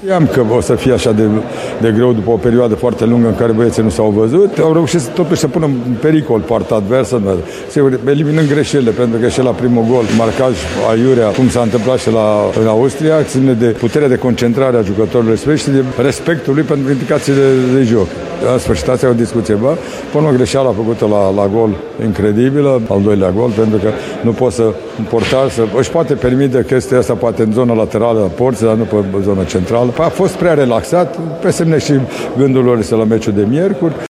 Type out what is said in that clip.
Știam că o să fie așa de greu după o perioadă foarte lungă în care băieții nu s-au văzut. Au reușit totuși să pună în pericol partea adversă, sigur, eliminând greșelile, pentru că și la primul gol, marcaj aiurea, cum s-a întâmplat și în Austria, ține de puterea de concentrare a jucătorului respect și de respectul lui pentru indicațiile de joc. În sfârșit, asta e o discuție, până o greșeală făcută la gol incredibilă, al doilea gol, pentru că nu poți să un portar își poate permite chestia asta, poate în zona laterală a porții, dar nu pe zona centrală. A fost prea relaxat, pe semne și gândul lor la meciul de miercuri.